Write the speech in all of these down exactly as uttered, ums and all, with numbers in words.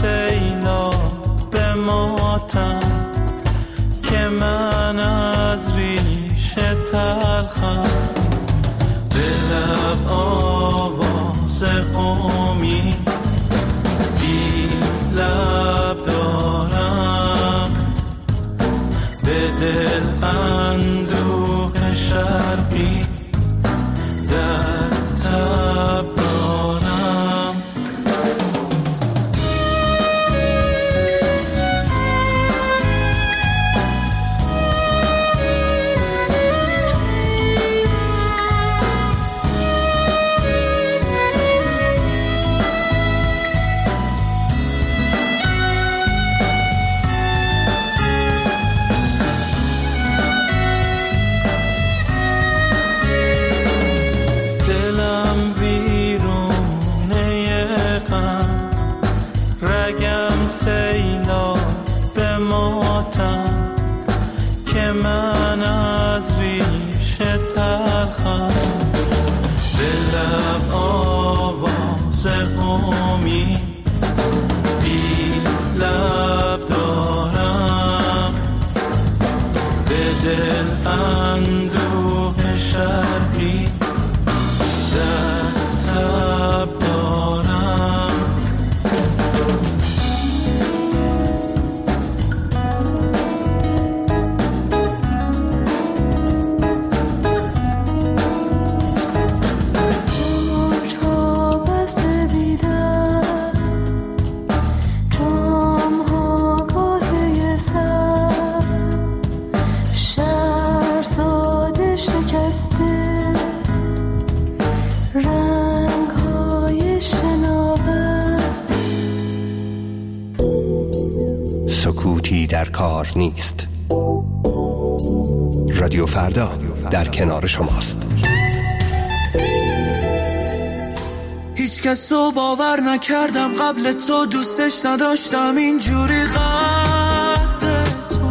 سیلاب به ماتم که من از ریشه تلخم، به لب آواز قومی بی لب دارم، به دل اندوه شرقی در تب دارم. سکوتی در کار نیست. رادیو فردا در کنار شماست. هیچ کسو باور نکردم قبل تو، دوستش نداشتم اینجوری قد تو،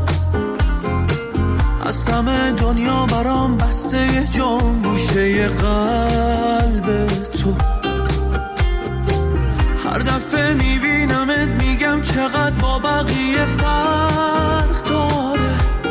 از همه دنیا برام بسته یه جون گوشه قلب تو. هر دفعه میبینمت میگم چقدر با بقیه فرق داره،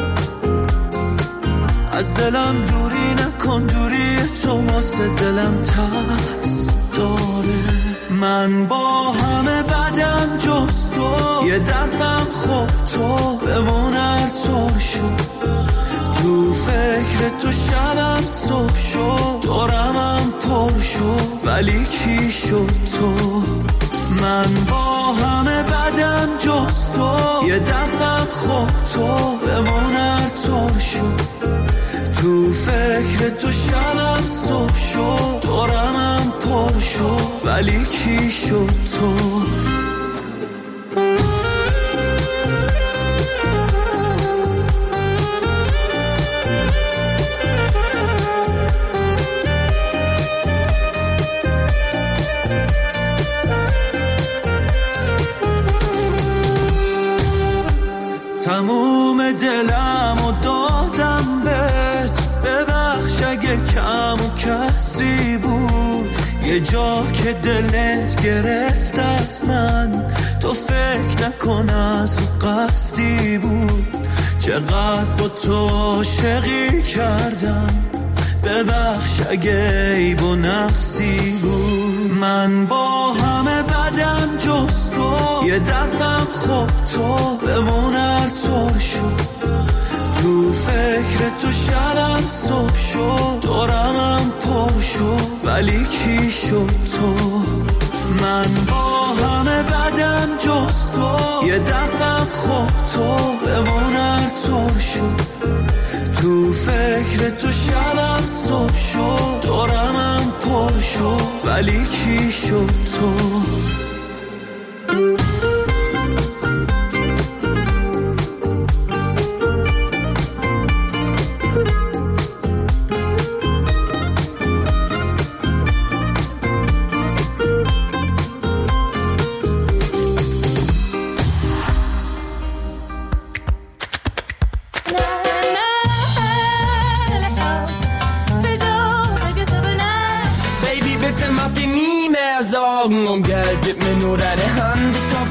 از دلم دوری نکن، دوری تو واسه دلم ترس داره. من با همه بدم جز تو، یه دفعم خوب تو بمون هر طور شد، تو فکر تو شبم صبح شد، دورمم پر شد ولی کی شد تو. من با همه بدم جز تو، یه دفعم خوب تو بمون هر طور شد، تو فکر تو شبم صبح شد، دورمم پر شد ولی کی شد تو. تموم دلم و دادم بهت، ببخش اگه کم و کسی بود، یه جا که دلت گرفت از من، تو فکر نکن از قصدی بود، چقدر با تو عاشقی کردم، ببخش اگه عیب و نقصی بود. من با همه بدم جز تو، یه دفعم خوب تو بمون هر طور شد، تو فکر تو شبم صبح شد، دورمم پر شد ولی کی شد تو. من با همه بدم جز تو، یه دفعم خوب تو بمون هر طور شد، تو فکر تو شبم صبح شد، دورمم پر شد ولی کی شد تو. Augen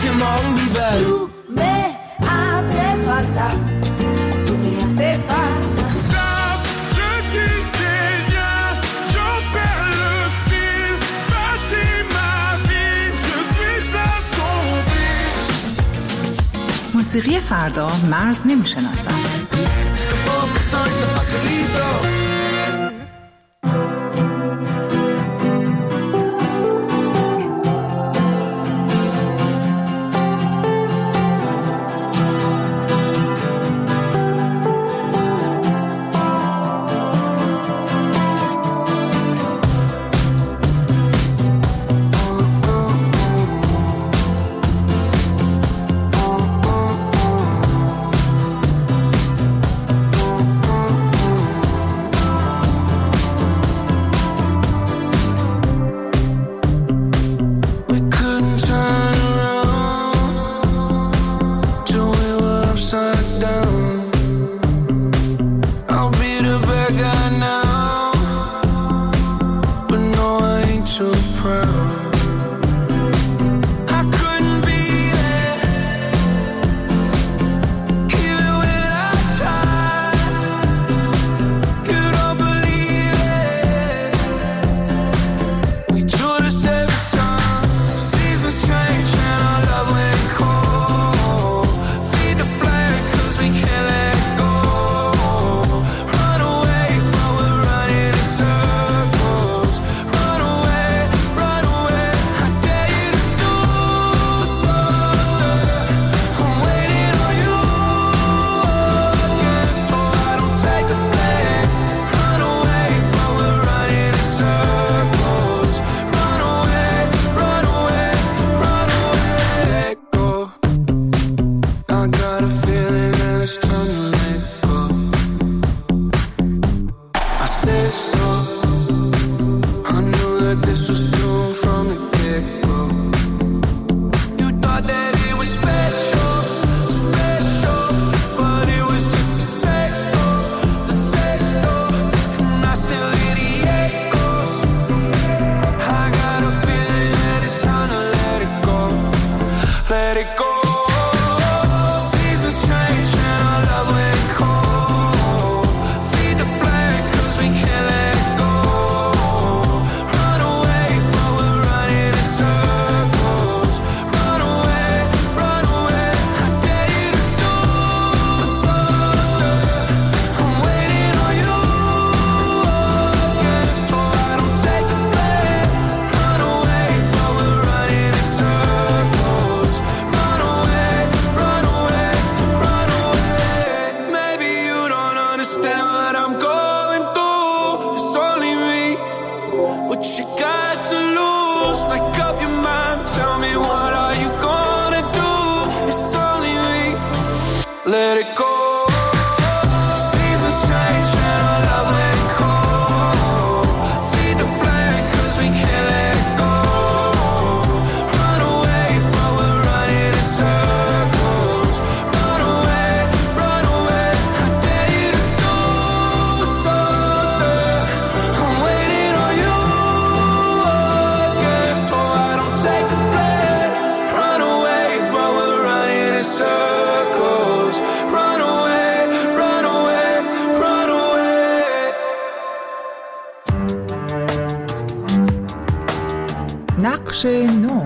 que mal nivel. Tú me hace falta, tú me hace falta. Stop, je dis des liens, j'en perds le fil. Bâtis ma vie, je suis assombri. موسیقی فردا مرز نمیشناسد. نقش نو.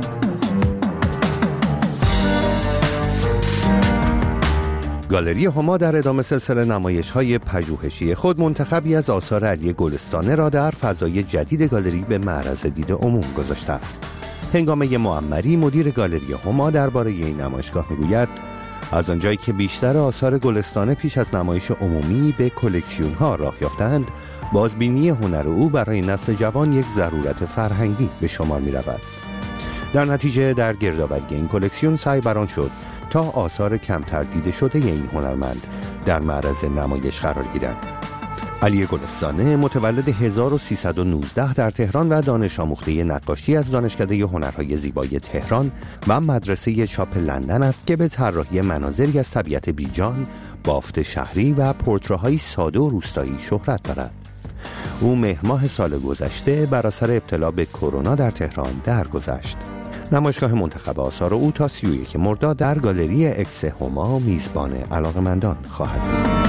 گالری هما در ادامه سلسله نمایش‌های پژوهشی خود منتخبی از آثار علی گلستانه را در فضای جدید گالری به معرض دید عموم گذاشته است. هنگامه معمری مدیر گالری هما درباره این نمایشگاه می‌گوید از آنجایی که بیشتر آثار گلستانه پیش از نمایش عمومی به کلکسیون‌ها راه یافتند، بازبینی هنر او برای نسل جوان یک ضرورت فرهنگی به شمار می‌رود. در نتیجه در گردآوری این کلکسیون سعی بر آن شد تا آثار کمتر دیده شده این هنرمند در معرض نمایش قرار گیرند. علی گلستانه متولد هزار و سیصد و نوزده در تهران و دانش آموخته نقاشی از دانشکده هنرهای زیبای تهران و مدرسه چاپ لندن است که به طراحی مناظری از طبیعت بیجان، بافت شهری و پورتره‌های ساده و روستایی شهرت دارد. او مهر ماه سال گذشته بر اثر ابتلا به کرونا در تهران درگذشت. نمایشگاه منتخب آثار او تا سی و یک مرداد در گالری اکس هما میزبان علاقه‌مندان خواهد بود.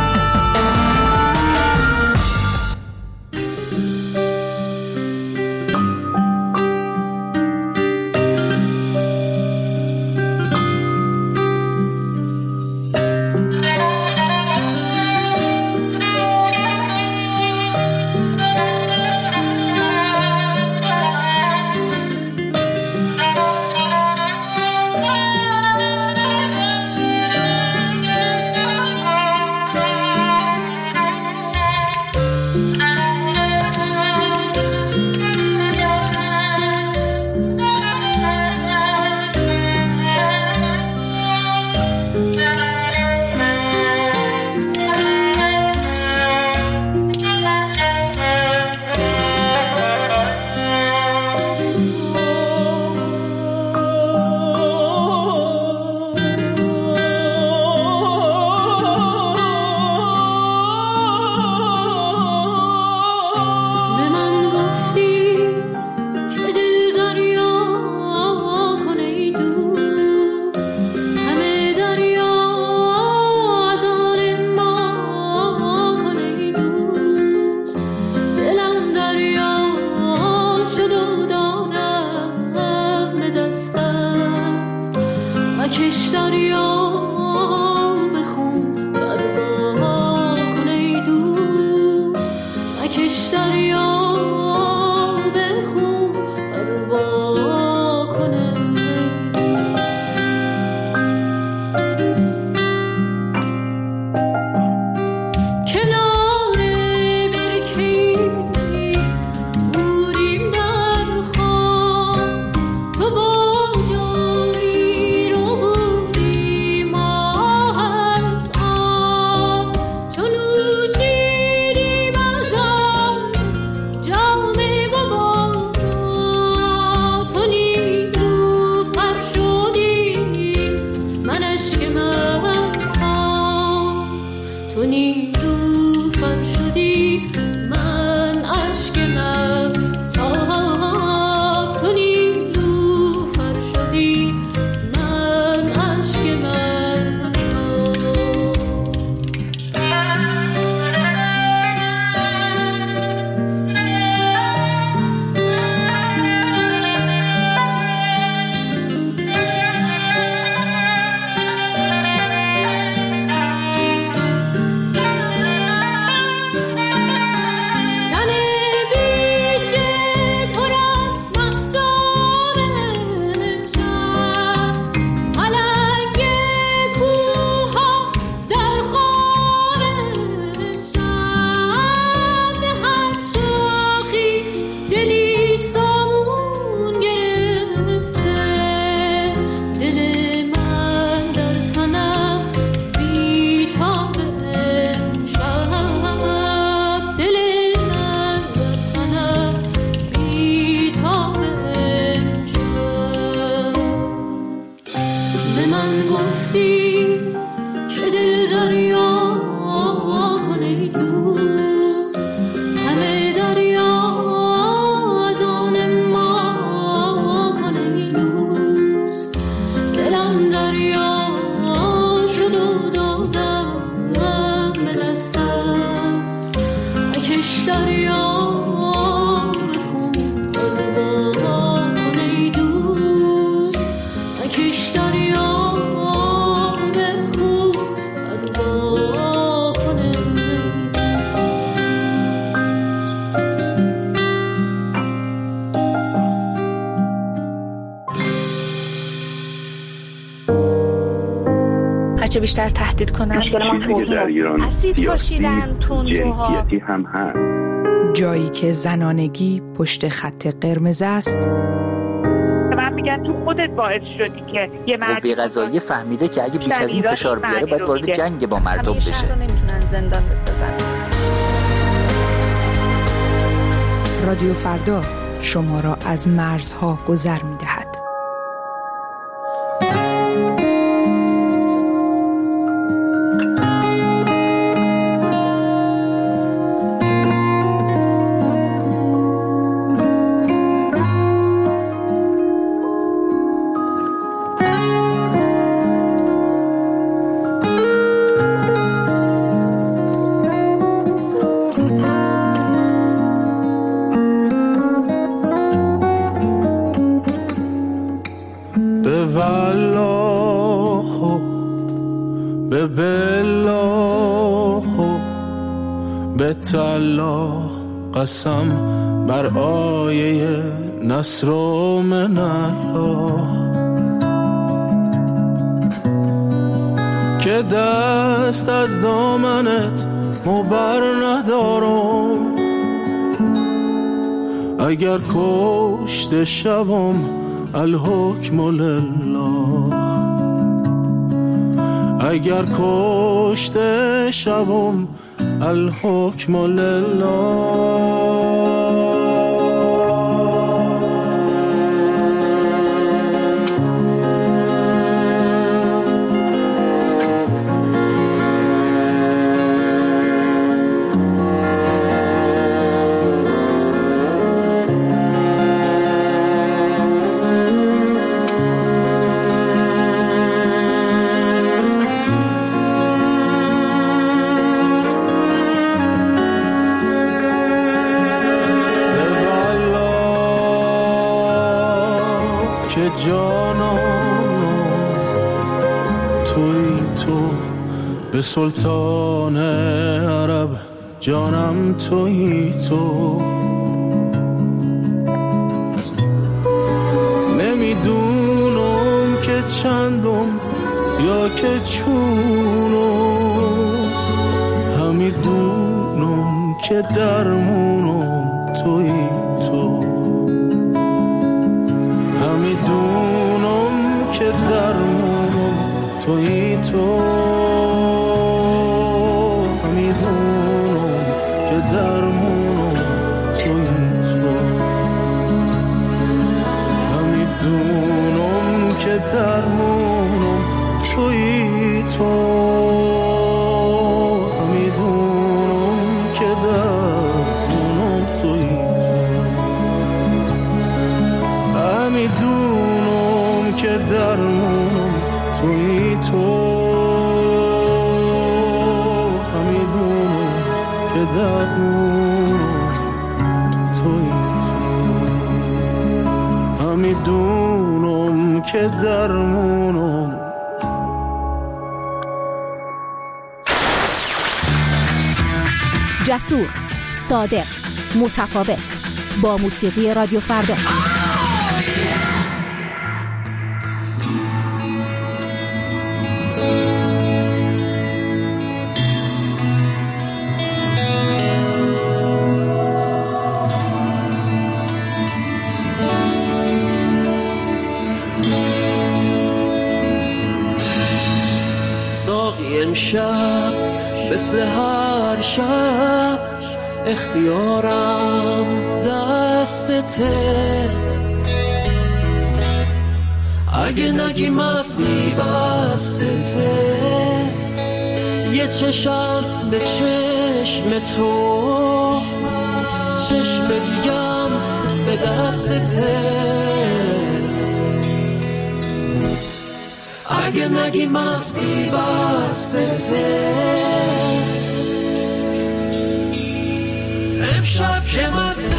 هرچه بیشتر تهدید کنن اسید پاشیدن تندروها هم هست. جایی که زنانگی پشت خط قرمز است. من میگن تو خودت باعث شدی که یه مردی قوه قضاییه فهمیده که اگه بیش از این فشار بیاره باید وارد جنگ با مردم بشه. همیشه نمیتونن زندان بسازن. رادیو فردا شما را از مرزها گذر می‌دهد. الله قسم بر آیه نصر و من الله که دست از دامنت مبر ندارم اگر کشته شوم الحکم لله اگر کشته شوم الحکم لله به سلطان عرب جانم تویی تو نمیدونم که چندم یا که چونم همیدونم که درمونم تویی تو همیدونم که درمونم تویی تو درمونم تویی تو همیدونم که درمونم تویی تو همیدونم که درمونم تویی تو همیدونم که درمونم تویی تو همیدونم که درمونم جسور، صادق، متفاوت با موسیقی رادیو فردا. امشب به سحر شب اختیارم دستته اگه نگی مستی بستته یه چشم به چشم تو چشم دیگم به دستته اگه نگی مستی بستته امشب که مست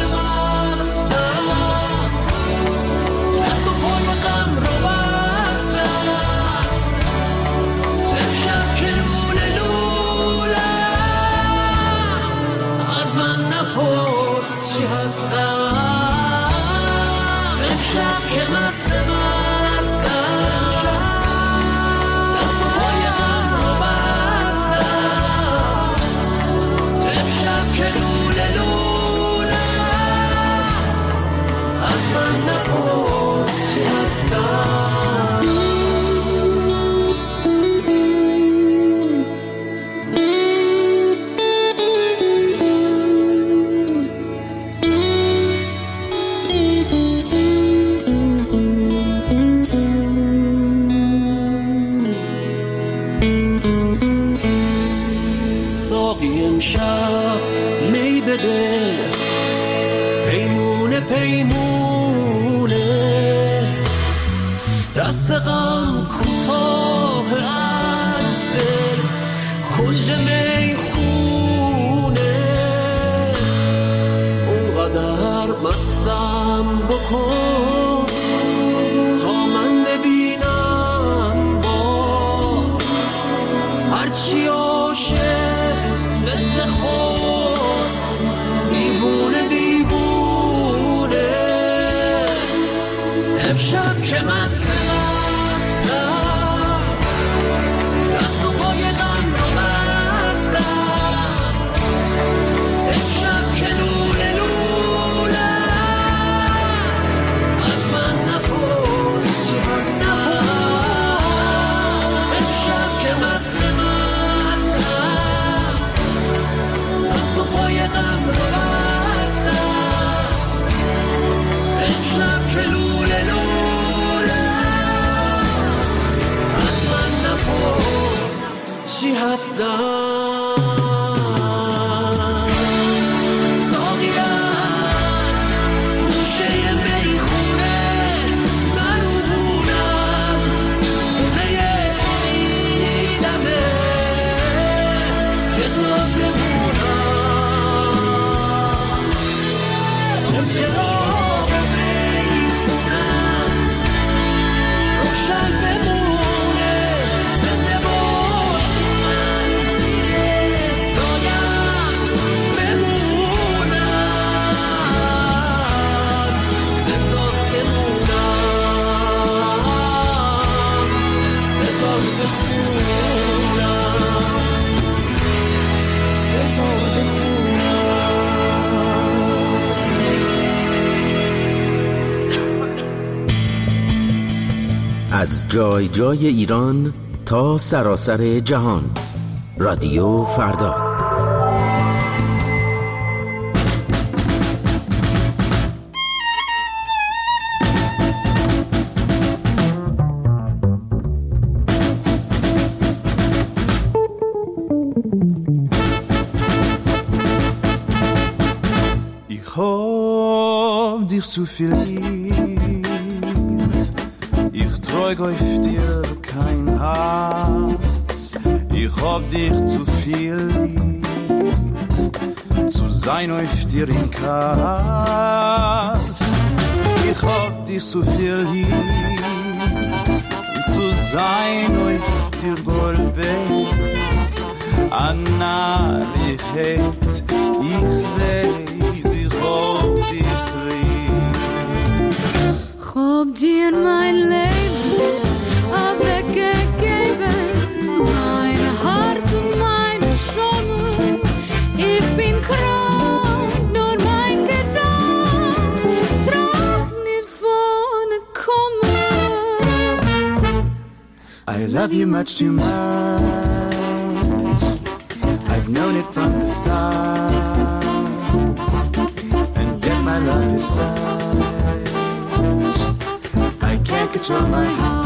مستم دست و پای غم رو بستم امشب که لوله لولم از من نپرس چی هستم امشب که مست مستم دست و پای غم رو بستم امشب که لوله لولم از من نپرس چی هستم امشب می بده پیمونه پیمونه دست غم کوتاه از دل کج می خونه اونقدر مستم بکن تا من ببینم باز هرچی عاشق مثل خود جای جای ایران تا سراسر جهان. رادیو فردا. Zu viel Liebe, ich trug auf dir kein Hass, ich hab dich zu viel lieb, zu sein auf dir in Kass. Ich hab dich zu viel lieb, zu sein auf dir Goldbett, Anna, ich hätt, ich weiß, ich hab dich Hab dir mein Leben weggegeben, mein Herz und meine Schöne. Ich bin krank, nur mein Gedanke tragt nicht vorne kommen. I love you much too much, I've known it from the start, and yet my love is such I can't control my heart.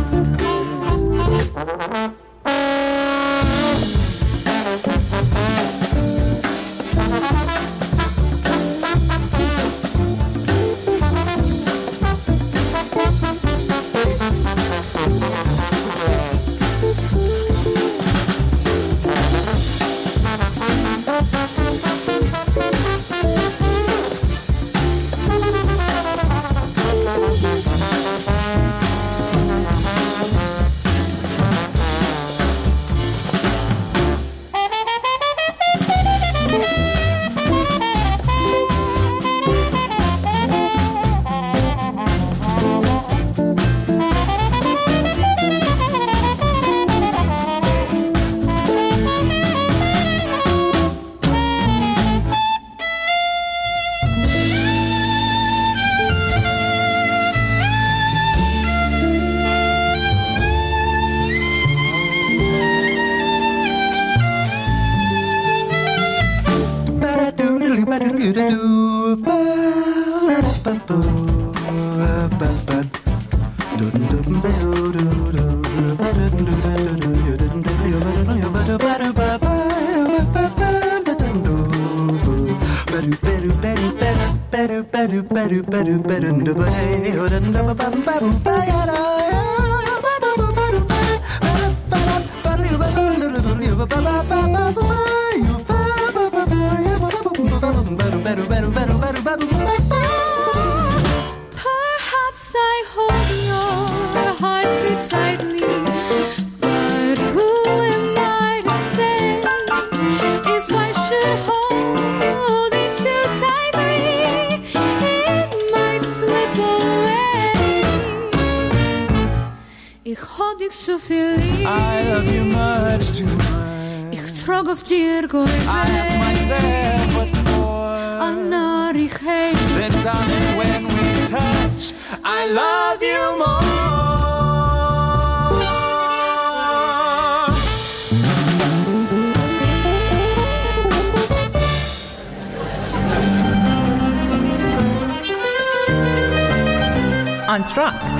Perhaps I hold your heart too tightly, but who am I to say if I should hold it too tightly, it might slip away. Ich hab dich so viel lieb. I love you much too much. Ich trag auf dir Gold. I ask myself what for. Anna, ich hate. Then darling, when we touch, I love you more. آنتراکت.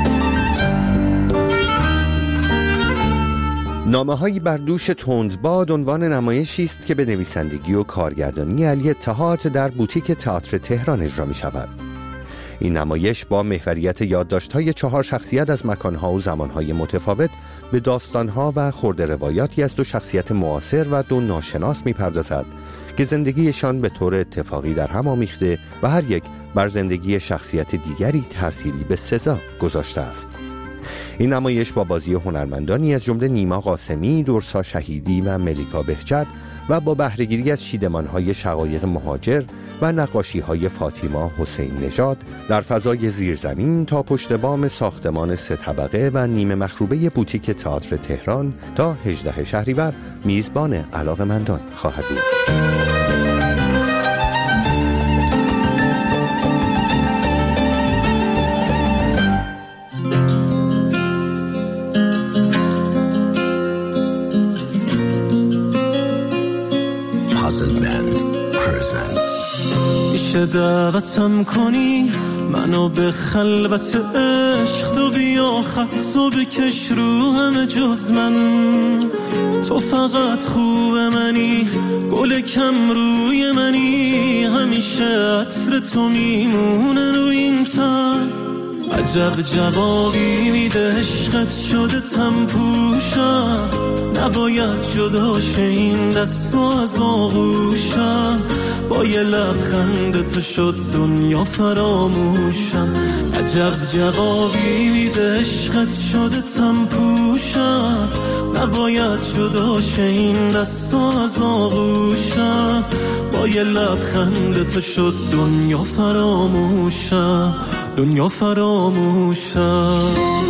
نامه‌هایی بر دوش تندباد عنوان نمایشی است که به نویسندگی و کارگردانی علی اتحاد در بوتیک تئاتر تهران اجرا می‌شود. این نمایش با محوریت یادداشت‌های چهار شخصیت از مکان‌ها و زمان‌های متفاوت به داستان‌ها و خرده روایاتی از دو شخصیت معاصر و دو ناشناس می‌پردازد که زندگیشان به طور اتفاقی در هم آمیخته و هر یک بر زندگی شخصیت دیگری تأثیری به سزا گذاشته است. این نمایش با بازی هنرمندانی از جمله نیما قاسمی، درسا شهیدی و ملیکا بهجت و با بهره‌گیری از چیدمان‌های شقایق مهاجر و نقاشی‌های فاطیما حسین نژاد در فضای زیرزمین تا پشت بام ساختمان سه طبقه و نیمه مخروبه بوتیک تئاتر تهران تا هجدهم شهریور میزبان علاقه‌مندان خواهد بود. accents. میشه دعوتم کنی منو به خلوت عشق، تو بیا خطو بکش رو همه جز من. تو فقط خوب منی، گل کم روی منی، همیشه عطر تو میمونه روی این تن. عجب جوابی میده عشقت شده تم پوشم، نباید جدا شه این دستو از آغوشم. با یه لبخند تو شد دنیا فراموشم. عجب جوابی میده عشقت شده تم پوشم، نباید جدا شه این دستو از آغوشم. با یه لبخند تو شد دنیا فراموشم، دنیا فراموشم.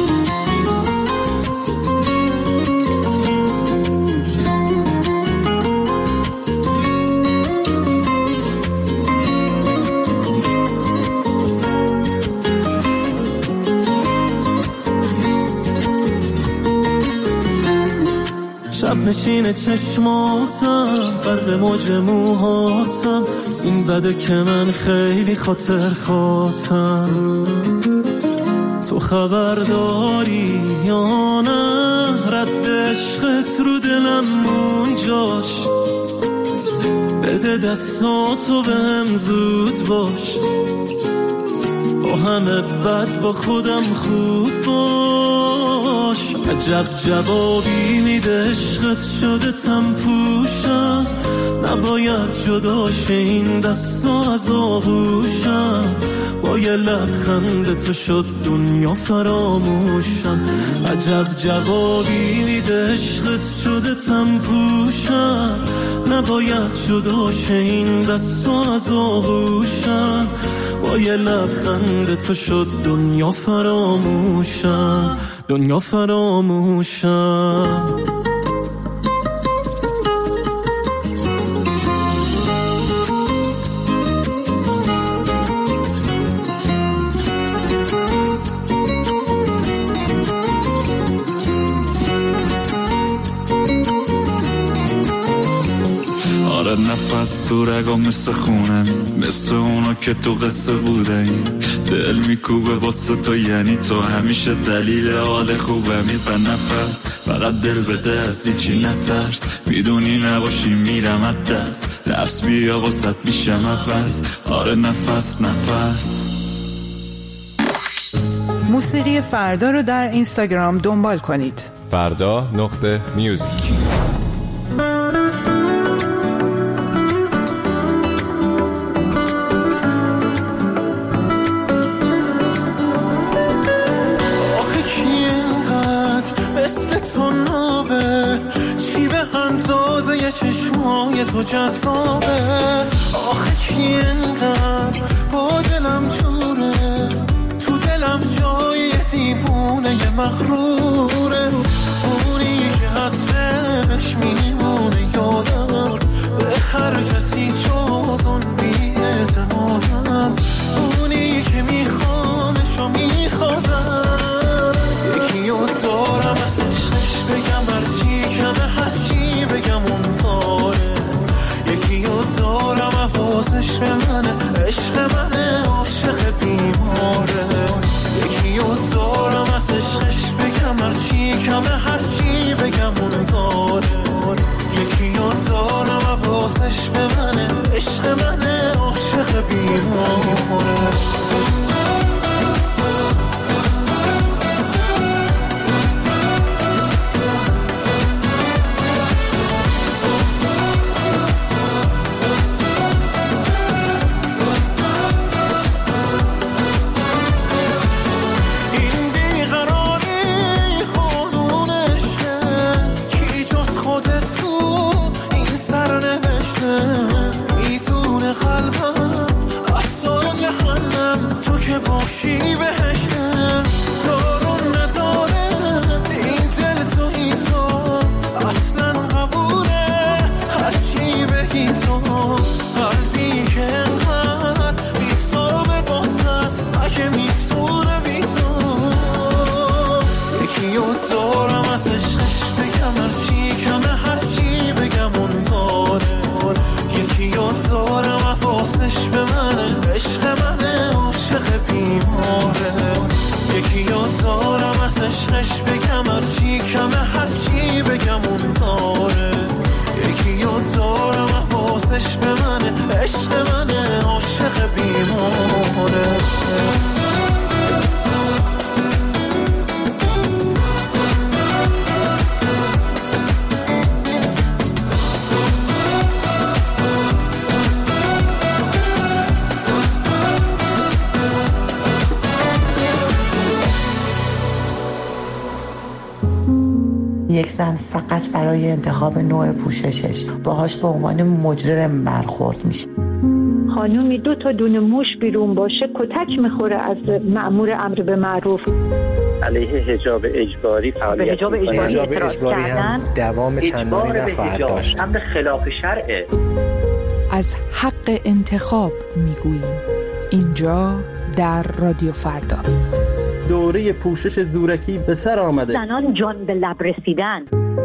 شب نشین چشماتم، غرق موج موهاتم، این بده که من خیلی خاطر خاطم. تو خبر داری یا نه رد عشقت رو دلم اونجاش؟ بده دستاتو بهم زود باش، با همه بد با خودم خوب باش. عجب جوابی میده عشقت شده تم پوشم، نباید جدا شه این دستا از آغوشم. با یه لبخند تو شد دنیا فراموشم. عجب جوابی میده عشقت شده تم پوشم، نباید جدا شه این دستا از آغوشم. با یه لبخند تو شد دنیا فراموشم، دنیا فراموشم. نفس تو رگا مثل خونه، مثل اونا که تو قصه بوده این. دل میکوبه واسه تو، یعنی تو همیشه دلیل حال خوبمی. به نفس فقط دل بده، از هیچی نترس، میدونی نباشی میرم از دست. لفظ بیا واسط میشم عوض، آره نفس نفس. موسیقی فردا رو در اینستاگرام دنبال کنید. فردا نقطه میوزیک. چشمای تو جذابه، آخه کی اینقدر با دلم جوره، تو دلم جای دیوونه یه مغروره. اونی که عطرش میمونه یادم، به هر کسی جز اون بی‌اعتمادم. اونی که میخوامش و میخوادم، یکی رو دارم ازش بگم هرچی کمه، هرچی بگم اون داره. یکی رو دارم حواسش به منه، عشق منه، عاشق بیماره. یکی رو دارم از عشقش بگم هرچی کمه، هرچی بگم اون داره. یکی رو دارم حواسش به منه، عشق منه، عاشق بیماره. زن فقط برای انتخاب نوع پوششش باهاش به عنوان مجرم برخورد میشه. خانومی دو تا دونه موش بیرون باشه کتک میخوره از مأمور امر به معروف. علیه حجاب اجباری فعالیت حجاب اجباری, حجاب اجباری هم دوام چندانی نخواهد داشت. امر خلاف شرعه. از حق انتخاب میگوییم اینجا در رادیو فردا. دوره پوشش زورکی به سر آمده. زنان جان به لب رسیدن.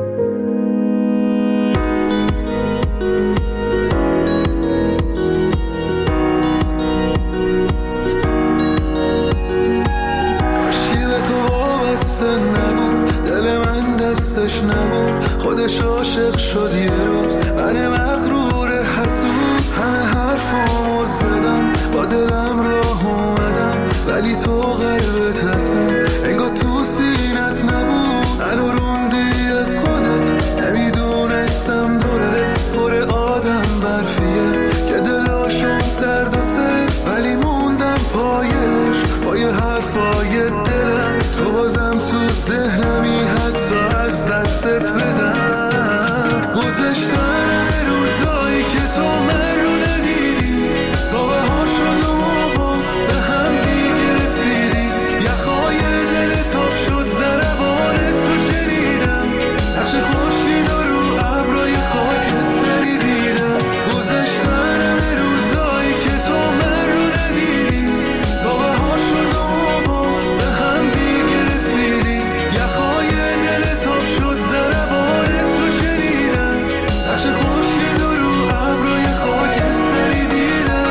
نبود دل من دستش نبود خودش عاشق شد یه روز من مغرور حسود همه حرفامو زدم با دلم راه اومدم ولی تو قلبت هستم انگار تو سینت نبود منو روندی از خودت نمیدونستم دورت پر آدم برفیه که دلاشون سرد و سر ولی موندم پایش پای حرفای دلم تو بازم تو ذهنمی حتی از دستت بدم گذشتن روزایی که تو من رو ندیدی باور شد و باز به هم دیگه رسیدی یخهای دل تاب شد ضربانت رو شنیدم نقش خورشید رو ابرای خاکستری دیدم گذشتن روزایی که تو من رو ندیدی باور شد و باز به هم دیگه رسیدی یخهای دل تاب شد ضربانت رو شنیدم نقش خورشید رو ابرای خاکستری دیدم.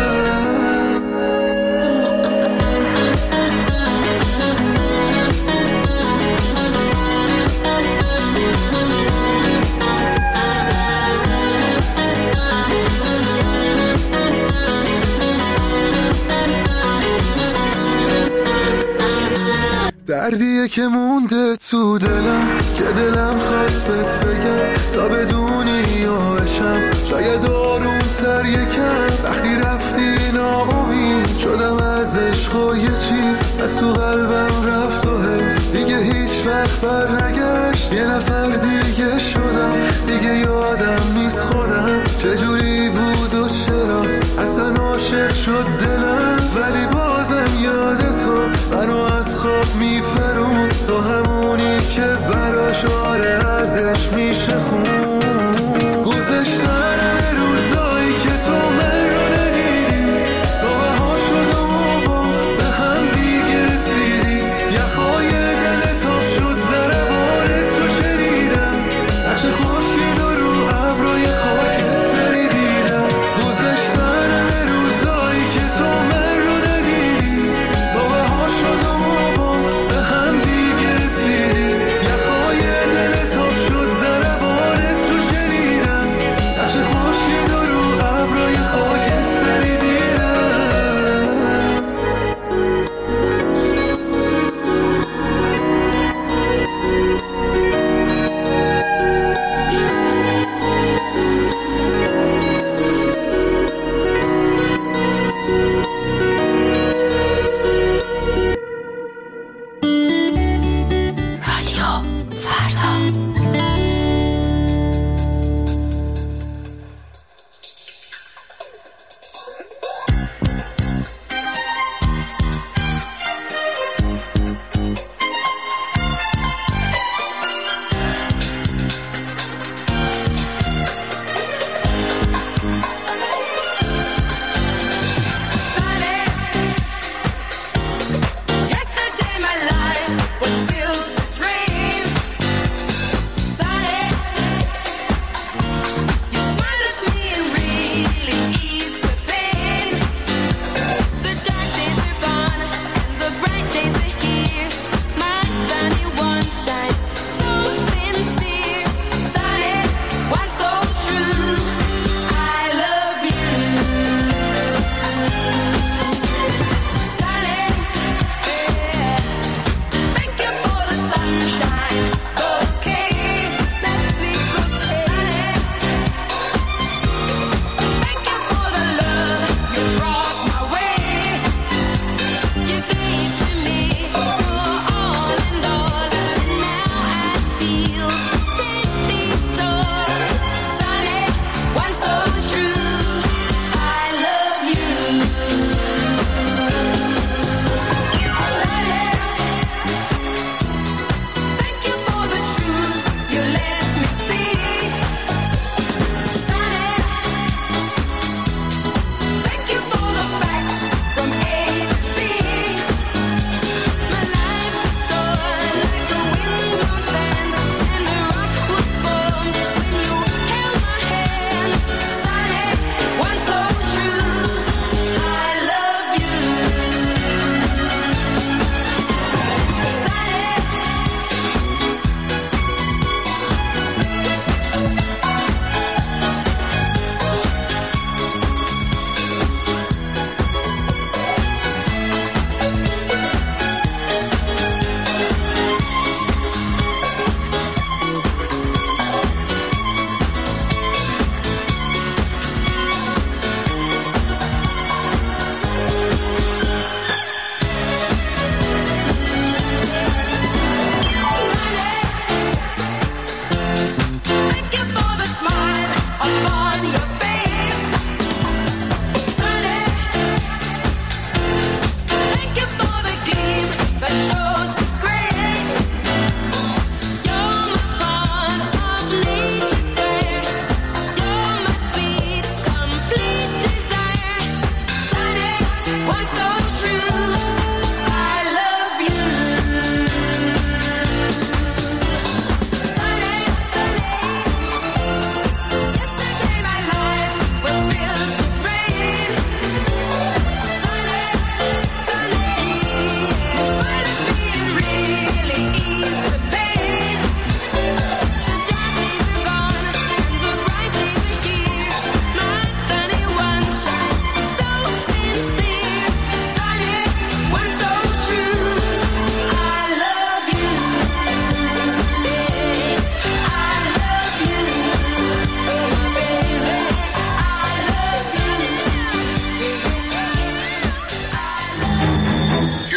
دردیه که مونده تو دلم که دلم خواست بهت بگم تا بدونی آشم شاید آروم تر یکم وقتی رفتی ناامید شدم از عشق و یه چیز از تو قلبم رفت و حیف دیگه هیچ وقت بر نگشت یه نفر دیگه شدم دیگه یادم نیست خودم چجوری بود و چرا اصلا عاشق شد دلم ولی بازم یاد تو منو از خواب میپرون تو همونی که براش آره ازش میشه خون گذشتن روزایی که تو من رو ندیدی باها شد و باز به هم دیگه رسیدی یخهای دل تاب شد ضربانت رو شنیدم نقش خورشید رو ابرای خاکستری دیدم گذشتن روزایی که تو من رو ندیدی باها شد و باز به هم دیگه رسیدی یخهای دل تاب شد ضربانت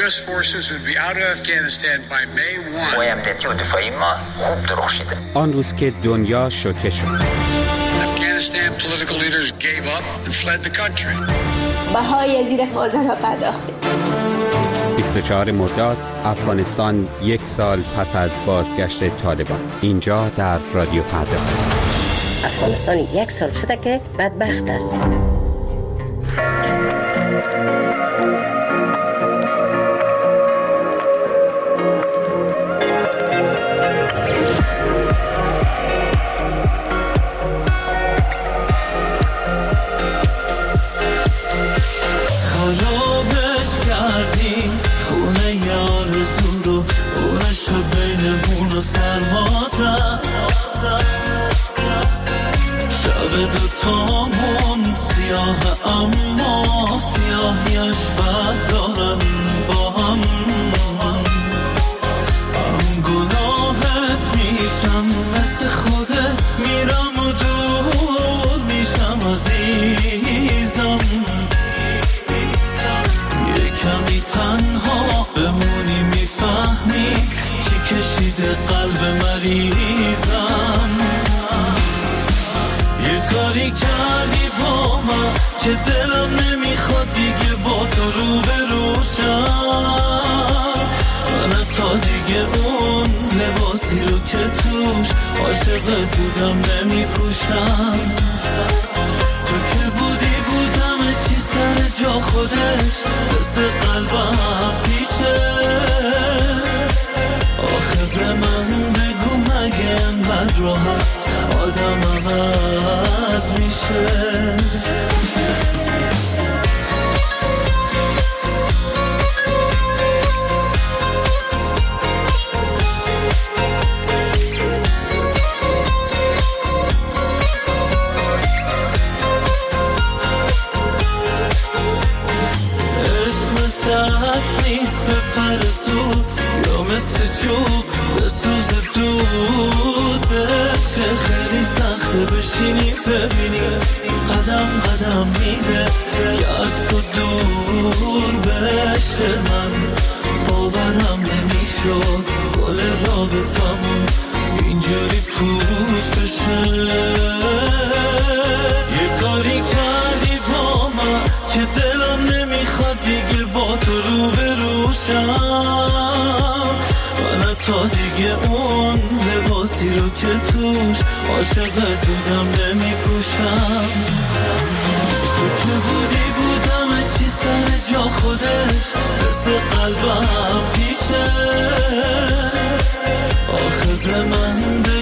U S forces would be out of Afghanistan by May first. قوای امنیتی و دفاعی ما خوب درخشیده. آن روز که دنیا شوکه شد. Afghanistan political leaders gave up and fled the country. بهای زیر مازنها پرداخته. بیست و چهارم مرداد افغانستان یک سال پس از بازگشت طالبان. اینجا در رادیو فردا. افغانستان یک سال شده که بدبخت است. شب دوتامون سیاه اما سیاهیش فرق دارن با هم. هم گناهت میشم مثل خودت میرم و دور میشم عزیزم. یه کمی تنها بمونی میفهمی چی کشیده قلب مریضم. یه کاری کردی با من که دلم نمیخواد دیگه با تو رو بروشم. من تا دیگه اون لباسی رو که توش عاشقت بودم نمیپوشم. تو که بودی بودم چی سر جا خودش مثل قلبم پیشه. آخه به من بگو مگه انقدر راحت آدم عوض میشه؟ عشق مثل نیست به پر زود یا مثل جوب به سوز دود بشه. خیلی سخته بشینی ببینی قدم قدم میره که از تو دور بشه. من باورم نمیشد گل رابطمون اینجوری پوچ بشه. یه کاری کردی با من که دلم نمیخواد دیگه با تو رو بروشم. من تا دیگه اون لباسی رو که توش عاشقت بودم نمیپوشم. تو که بودی بودم چی سر جا خودش مثل قلبم پیشه. آخه به من